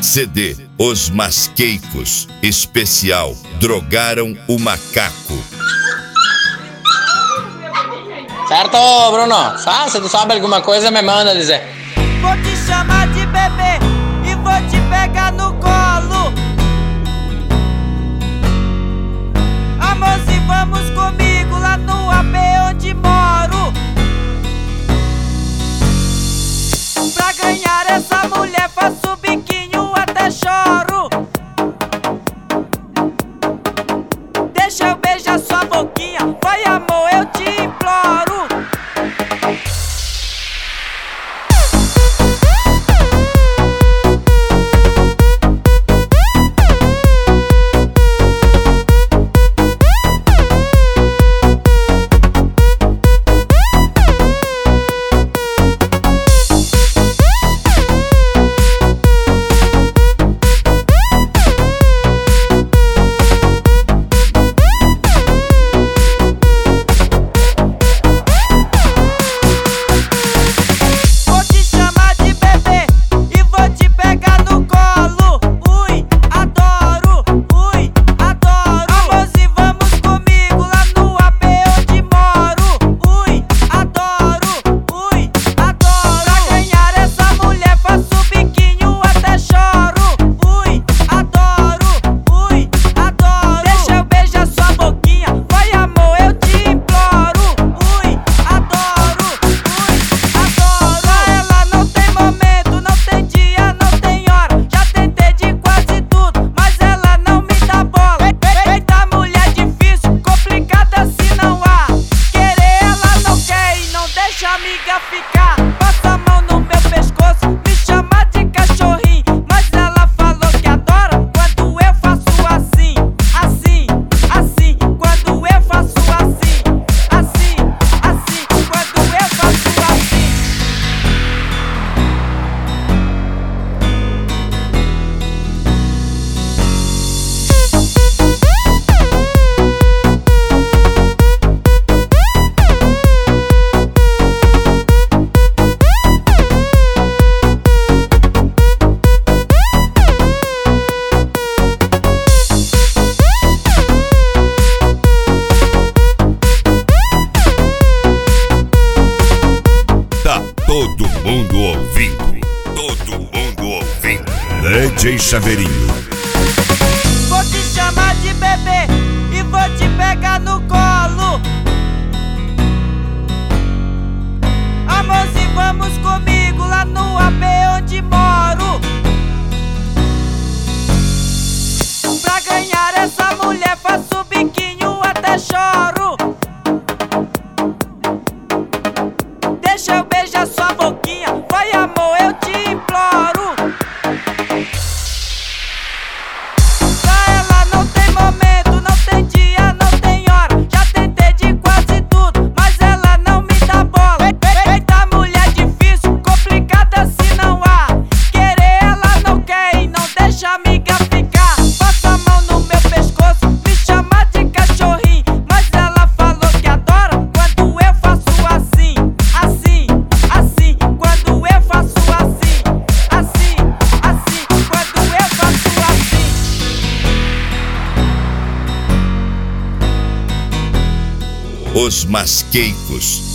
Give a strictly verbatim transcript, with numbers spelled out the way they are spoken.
C D Os Masqueicos, especial Drogaram o Macaco. Certo, Bruno? Sabe, se tu sabe alguma coisa, me manda dizer. Vou te chamar de bebê e vou te pegar no colo. Amor, se vamos comigo lá no A P onde moro. Pra ganhar essa mulher faço biquinho até choro. Deixa eu beijar sua boquinha, vai amor, eu te imploro. Amiga ficar, passa a mão no meu pescoço, me chama de cachorrinho, mas ela falou que adora quando eu faço assim, assim, assim, quando eu faço assim, assim, assim, quando eu faço assim. Todo mundo ouvindo, todo mundo ouvindo. D J Chaveirinho. Vou te chamar de bebê e vou te pegar no colo. Amor, se vamos comigo lá no A P onde moro. Pra ganhar essa mulher faço biquinho até choro. Deixa eu beijar sua boquinha, vai amor, eu te imploro. Pra ela não tem momento, não tem dia, não tem hora. Já tentei de quase tudo, mas ela não me dá bola. Eita mulher difícil, complicada se não há. Querer ela não quer e não deixa a amiga ficar. Passa a mão no meu pescoço, me chama de cachorrinho, mas ela falou que adora quando eu faço assim, assim, assim, quando eu faço assim, assim, assim, quando eu faço assim. Os Masqueicos,